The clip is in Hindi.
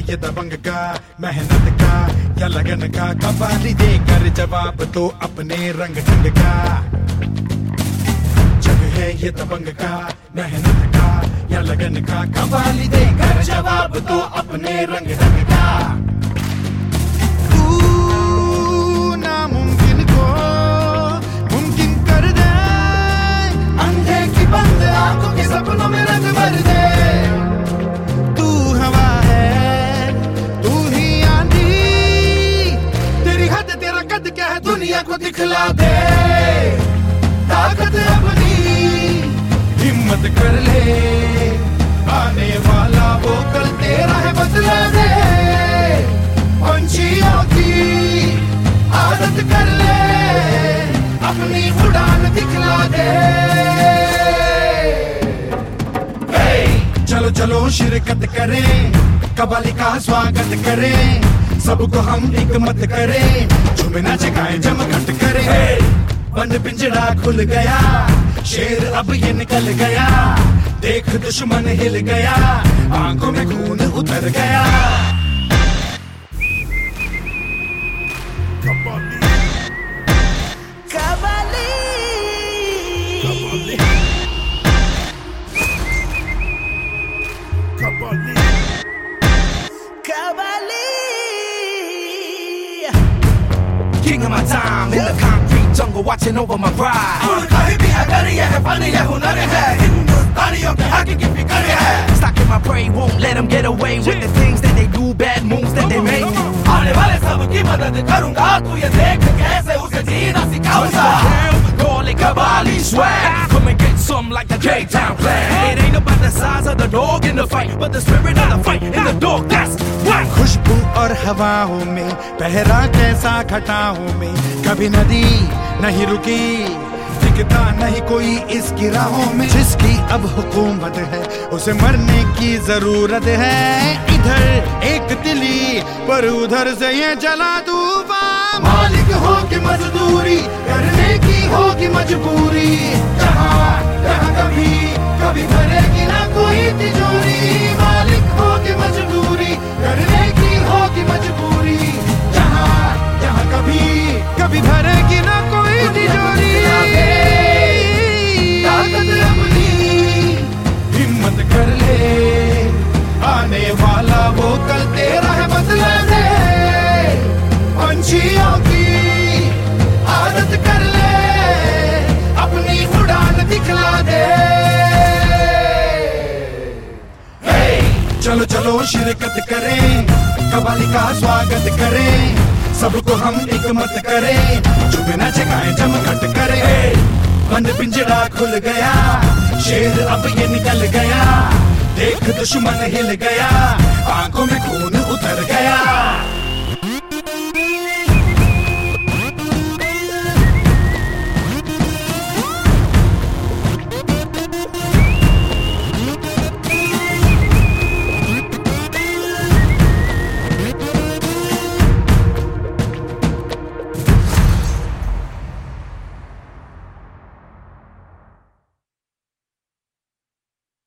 ये दबंग का, मेहनत का या लगन का, कव्वाली देकर जवाब तो अपने रंग ढंग का। जग है ये दबंग का, मेहनत का या लगन का, कव्वाली देकर जवाब तो अपने रंग ढंग का। तू नामुमकिन को मुमकिन कर दे, अंधे की बंद आंखों के सपनों में रंग भर दे। क्या है दुनिया को दिखला दे, ताकत अपनी हिम्मत कर ले, आने वाला वो कल तेरा है बदला दे। पंछियों की आदत कर ले, अपनी उड़ान दिखला दे। चलो चलो शिरकत करें, कव्वाली का स्वागत करें, सबको हम एक मत करें, झूमना जगाएं जमघट करें। बंद पिंजड़ा खुल गया, शेर अब ये निकल गया, देख दुश्मन हिल गया, आंखों में खून उतर गया। King of my time, in the concrete jungle, watching over my pride. Stocking my prey, won't let them get away with the things that they do, bad moves that they make. आने वाले सबकी मदद करूँगा, तू ये देख कैसे उसे जीना सिखाऊँगा। Call it Kavali swag, come and get some like the K-Town Clan. It ain't about the size of the dog in the fight, but the spirit of the fight in the dog, that's right. खुशबू और हवाओं में पहरा कैसा घटाओं में, कभी नदी नहीं रुकी, दिखता नहीं कोई इसकी राहों में। जिसकी अब हुकूमत है उसे मरने की जरूरत है, इधर एक तिली पर उधर से ये जला तूफान। मालिक हो कि मजदूरी करने की होगी मजबूरी, जहाँ जहाँ कभी कभी भरेगी ना कोई तिजोरी। मालिक हो कि मजदूरी करने की होगी मजबूरी, जहाँ जहाँ कभी कभी भरेगी ना कोई तिजोरी। ताकत अपनी हिम्मत कर ले, आने वाला वो कल तेरा है बदला दे। पंछियों की आदत कर ले, अपनी उड़ान दिखला दे। चलो चलो शिरकत करें, कव्वाली का स्वागत करें, सबको हम एक मत करें, झूमना जगाएं जमघट करें। बंद पिंजड़ा खुल गया, शेर अब ये निकल गया, देख दुश्मन हिल गया, आंखों में खून उतर गया।